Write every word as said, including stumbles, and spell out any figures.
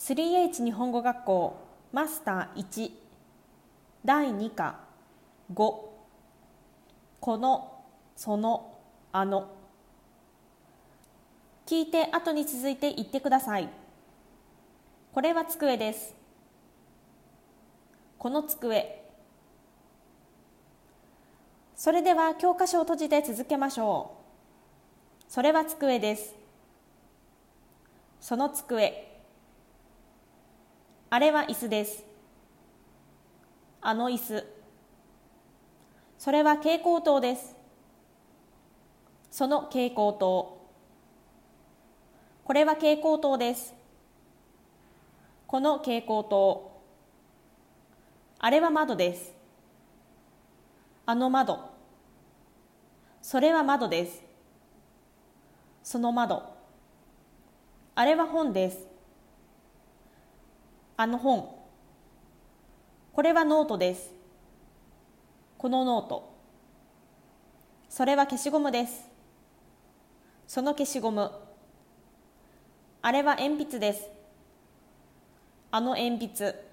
スリーエイチ 日本語学校マスターいちだいに課ごこの、その、あの聞いて後に続いて言ってください。これは机です。この机。それでは教科書を閉じて続けましょう。それは机です。その机。あれは椅子です。あの椅子。それは蛍光灯です。その蛍光灯。これは蛍光灯です。この蛍光灯。あれは窓です。あの窓。それは窓です。その窓。あれは本です。あの本。これはノートです。このノート。それは消しゴムです。その消しゴム。あれは鉛筆です。あの鉛筆。